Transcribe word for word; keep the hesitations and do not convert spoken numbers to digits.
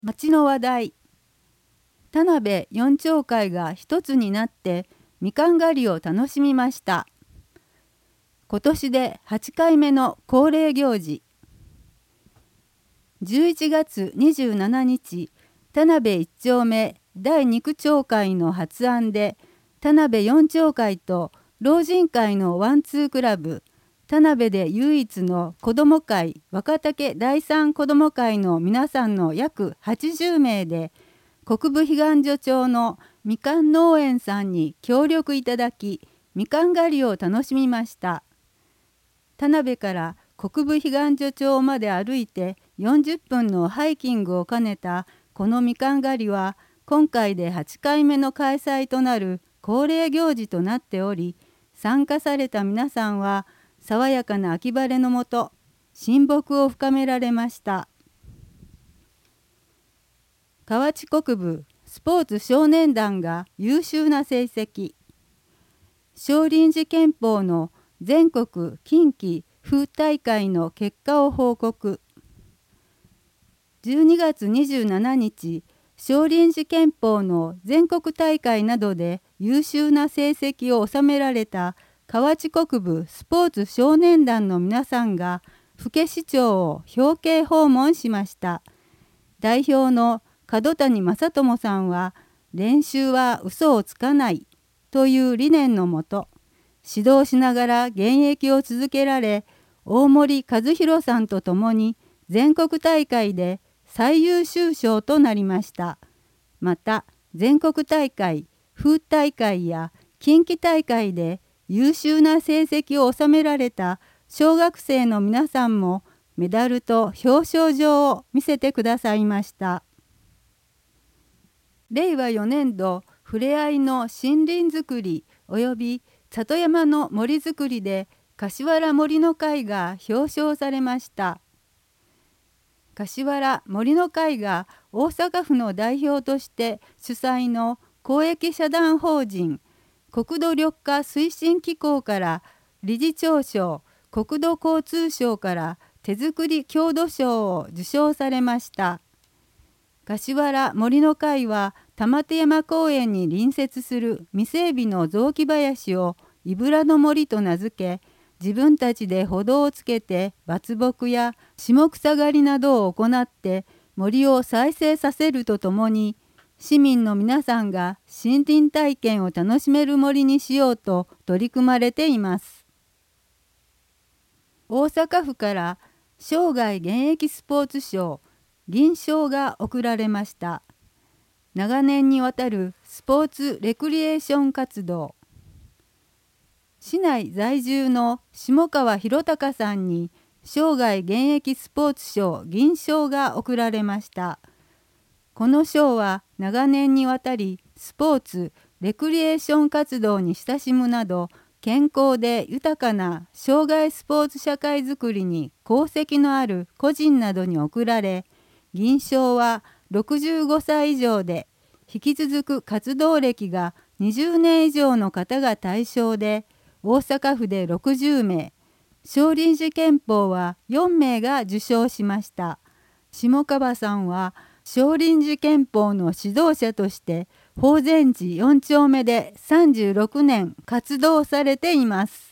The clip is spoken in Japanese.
町の話題。田辺四町会が一つになってみかん狩りを楽しみました。今年ではちかいめの恒例行事。じゅういちがつにじゅうしちにち、田辺一丁目第二区町会の発案で、田辺四町会と老人会のワンツークラブ、田辺で唯一の子ども会若竹第三子ども会の皆さんの約はちじゅうめいで、国分彼岸所町のみかん農園さんに協力いただき、みかん狩りを楽しみました。田辺から国分彼岸所町まで歩いてよんじゅっぷんのハイキングを兼ねたこのみかん狩りは、今回ではちかいめの開催となる恒例行事となっており、参加された皆さんは爽やかな秋晴れのもと親睦を深められました。河内国部スポーツ少年団が優秀な成績。少林寺拳法の全国近畿府大会の結果を報告。じゅうにがつにじゅうしちにち、少林寺拳法の全国大会などで優秀な成績を収められた河内国部スポーツ少年団の皆さんが府家市長を表敬訪問しました。代表の角谷正智さんは、練習は嘘をつかないという理念のもと、指導しながら現役を続けられ、大森和弘さんと共に全国大会で最優秀賞となりました。また、全国大会、府大会や近畿大会で優秀な成績を収められた小学生の皆さんもメダルと表彰状を見せてくださいました。れいわよねんどふれあいの森林づくり及び里山の森づくりで柏原森の会が表彰されました。柏原森の会が大阪府の代表として主催の公益社団法人国土緑化推進機構から理事長賞、国土交通省から手作り郷土賞を受賞されました。柏原森の会は玉手山公園に隣接する未整備の雑木林をいぶらの森と名付け、自分たちで歩道をつけて伐木や下草刈りなどを行って森を再生させるとともに、市民の皆さんが森林体験を楽しめる森にしようと取り組まれています。大阪府から生涯現役スポーツ賞銀賞が贈られました。長年にわたるスポーツレクリエーション活動。市内在住の下川博隆さんに生涯現役スポーツ賞銀賞が贈られました。この賞は長年にわたりスポーツ・レクリエーション活動に親しむなど、健康で豊かな生涯スポーツ社会づくりに功績のある個人などに贈られ、銀賞はろくじゅうごさい以上で引き続く活動歴がにじゅうねん以上の方が対象で、大阪府でろくじゅうめい、少林寺拳法はよんめいが受賞しました。下川さんは少林寺拳法の指導者として法善寺よんちょうめでさんじゅうろくねん活動されています。